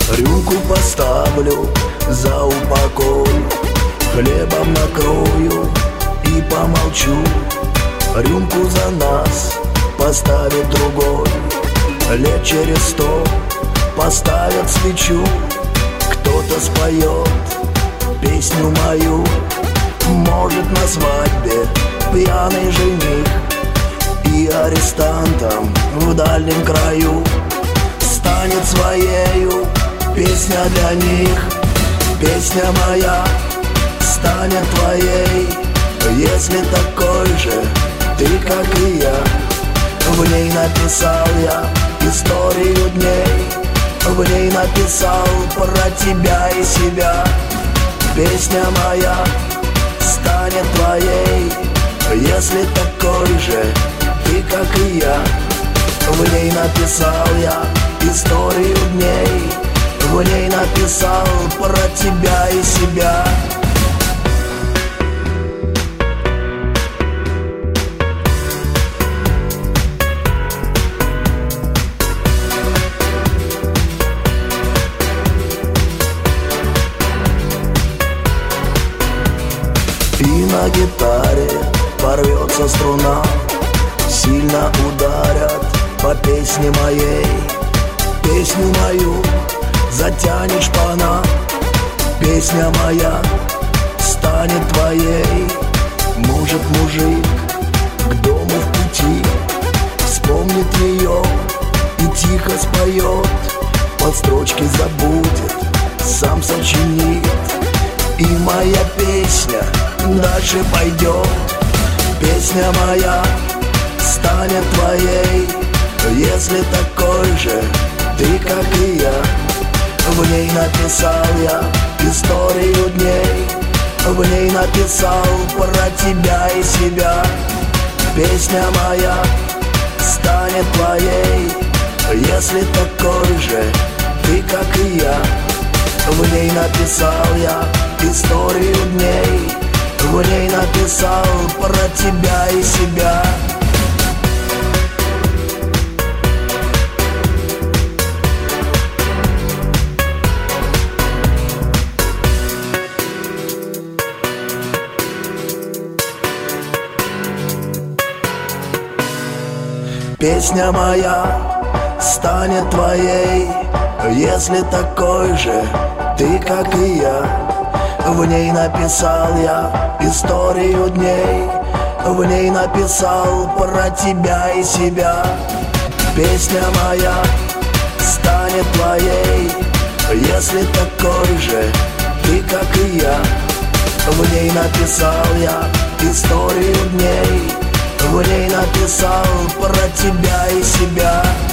Рюмку поставлю за упокой, хлебом накрою и помолчу. Рюмку за нас поставит другой, лет через 100 поставят свечу. Кто-то споет песню мою, может, на свадьбе пьяный жених, и арестантом в дальнем краю станет своею песня для них. Песня моя станет твоей, если такой же ты, как и я. В ней написал я историю дней, в ней написал про тебя и себя. Песня моя станет твоей, если такой же ты, как и я. В ней написал я историю дней, в ней написал про тебя и себя. И на гитаре порвется струна, сильно ударят по песне моей. Песню мою затянет шпана, песня моя станет твоей. Может, мужик к дому в пути вспомнит ее и тихо споет, под строчки забудет, сам сочинит, и моя песня дальше пойдет. Песня моя станет твоей, если такой же ты, как и я. В ней написал я историю дней, в ней написал про тебя и себя. Песня моя станет твоей, если такой же ты, как и я. В ней написал я историю дней, в ней написал про тебя и себя. Песня моя станет твоей, если такой же ты, как и я. В ней написал я историю дней, в ней написал про тебя и себя. Песня моя станет твоей, если такой же ты, как и я. В ней написал я историю дней, в ней написал про тебя и себя.